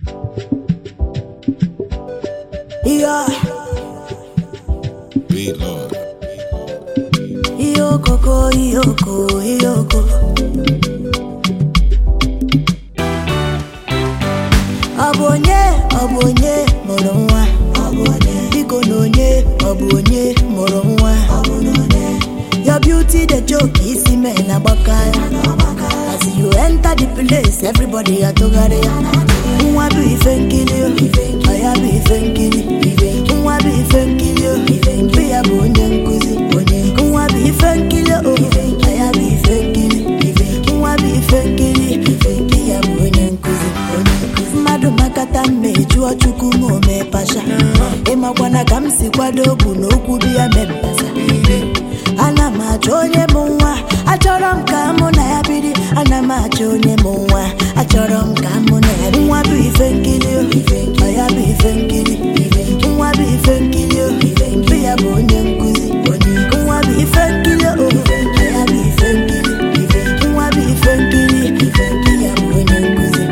Yeah. Beat Lord. Iyoko, iyoko, iyoko. Abonye, mụrụ nwa. Biko n'onye, abonye, mụrụ nwa. Your beauty the joke, isi me na bakaya. As you enter the place, everybody atogare. Nwa bụ ife nkili, aya bụ ife nkili. Nwa bụ ife nkili, mpe ya bụ onye nkuzi. Nwa bụ ife nkili, aya bụ ife nkili. Nwa bụ ife nkili, mpe ya bụ onye nkuzi. Mmadụ makata mmejuo chukwu ma o mee pasha. Ịmakwana ka m si kwado bụ n'okwu dị ya mebasa. Ana m achọ onye mụ nwa, achọrọ m ka mụ na ya biri. Ana m achọ onye mụ nwa, achọrọ m ka mụ na ya biri. Nwa bụ ife nkili, ya bụ ife nkili. Nwa bụ ife nkili, mpe ya bụ onye nkuzi. Nwa bụ ife nkili, ya bụ ife nkili. Nwa bụ ife nkili, mpe ya bụ onye nkuzi.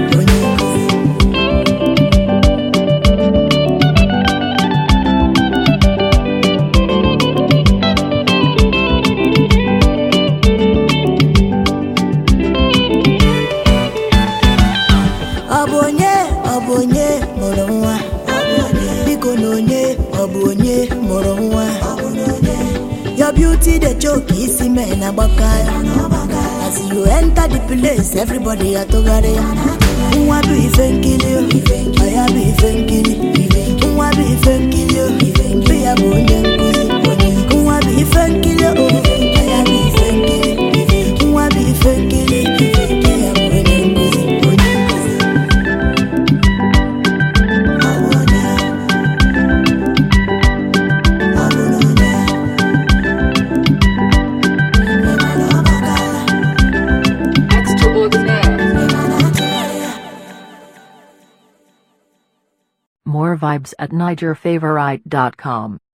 Abonye, mụrụ nwa. Biko n'onye, abonye, mụrụ nwa. Your beauty the joke, isi me na bakaya. As you enter the place, everybody atogare. Nwa bụ ife nkili, aya bụ ife nkili. Nwa bụ ife nkili, mpe ya bụ onye nkuzi. Nwa bụ ife nkili, aya bụ ife nkili. Nwa bụ ife nkili, mpe ya bụ onye nkuzi. More vibes at NigerFavorite.com.